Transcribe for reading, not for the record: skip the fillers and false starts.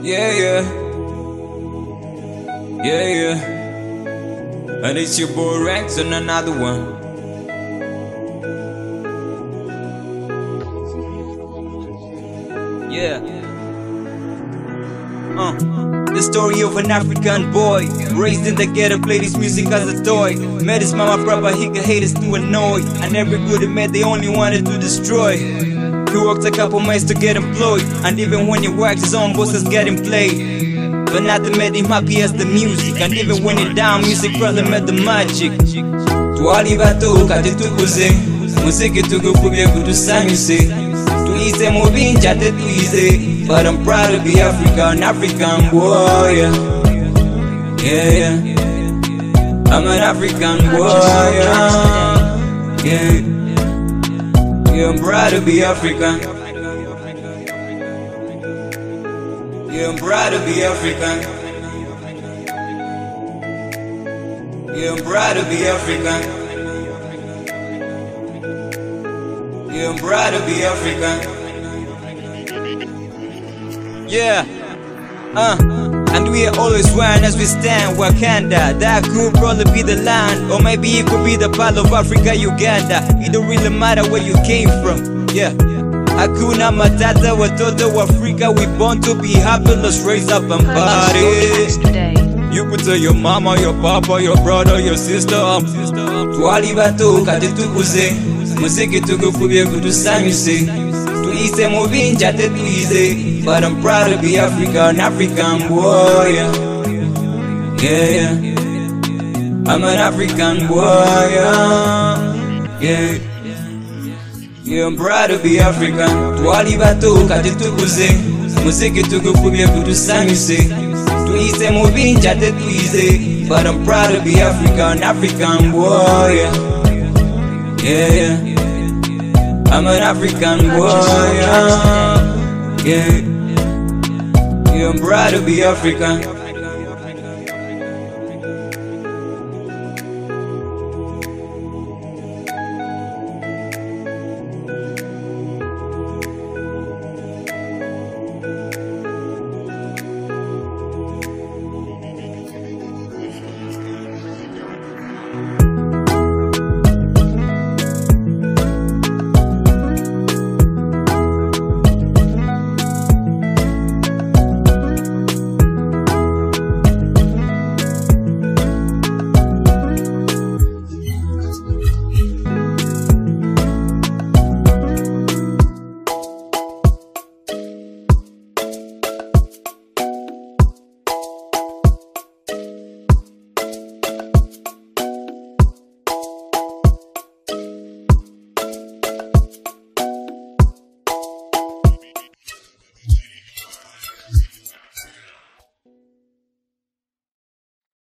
Yeah, yeah. Yeah, yeah. And it's your boy Rex on another one. Yeah. The story of an African boy raised in the ghetto, played his music as a toy. Met his mama proper, he could hate us to annoy. And every good he met, they only wanted to destroy. He worked a couple months to get employed, and even when he worked, his own bosses get him played. But nothing made him happy as the music, and even when he down, music brother met the magic. Twali bato kati tukuze, muziki tukufubye kutusanyuse. Tuize mubinja te tuize, but I'm proud to be African boy. Yeah, I'm an African boy. Yeah, I'm proud to be African. Yeah, I'm proud to be African. Yeah, I'm proud to be African. Yeah, I'm proud to be African. Yeah, and we are always swearing as we stand Wakanda. That could probably be the land, or maybe it could be the part of Africa, Uganda. It don't really matter where you came from. Yeah, Hakuna Matata, watoto wa Africa. We born to be happy, let's raise up and party. You could tell your mama, your papa, your brother, your sister. Twali bato kati tukuze, muziki tukufubye kutusanyuse. Tuize mubinja te tuize, but I'm proud to be African boy. Yeah, I'm an African boy. Yeah, I'm proud to be African. Twali bato kati tukuze, muziki tukufubye kutusanyuse. Tuize mubinja te tuize, but I'm proud to be African boy. Yeah, I'm an African boy. Yeah, I'm proud to be African.